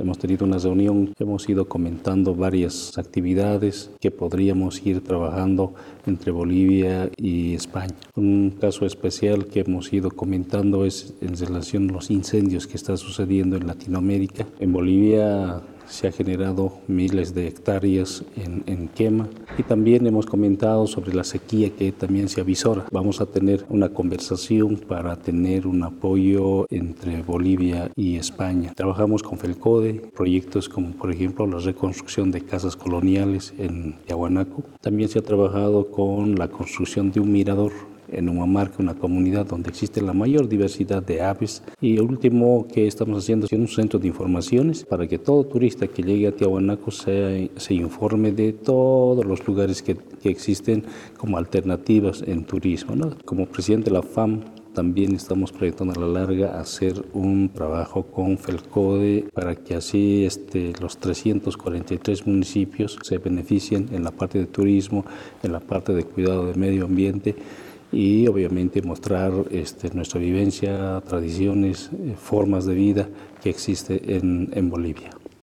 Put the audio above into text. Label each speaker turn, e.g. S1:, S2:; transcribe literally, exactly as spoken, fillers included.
S1: hemos tenido una reunión, hemos ido comentando varias actividades que podríamos ir trabajando entre Bolivia y España. Un caso especial que hemos ido comentando es en relación a los incendios que están sucediendo en Latinoamérica. En Bolivia se ha generado miles de hectáreas en, en quema y también hemos comentado sobre la sequía que también se avisora. Vamos a tener una conversación para tener un apoyo entre Bolivia y España. Trabajamos con FELCODE, proyectos como por ejemplo la reconstrucción de casas coloniales en Tiahuanaco. También se ha trabajado con la construcción de un mirador en Humamarca, una comunidad donde existe la mayor diversidad de aves. Y el último que estamos haciendo es un centro de informaciones para que todo turista que llegue a Tiahuanaco se, se informe de todos los lugares que, que existen como alternativas en turismo, ¿no? Como presidente de la F A M, también estamos proyectando a la larga hacer un trabajo con FELCODE para que así este, los trescientos cuarenta y tres municipios se beneficien en la parte de turismo, en la parte de cuidado del medio ambiente, y obviamente mostrar este, nuestra vivencia, tradiciones, eh, formas de vida que existe en, en Bolivia.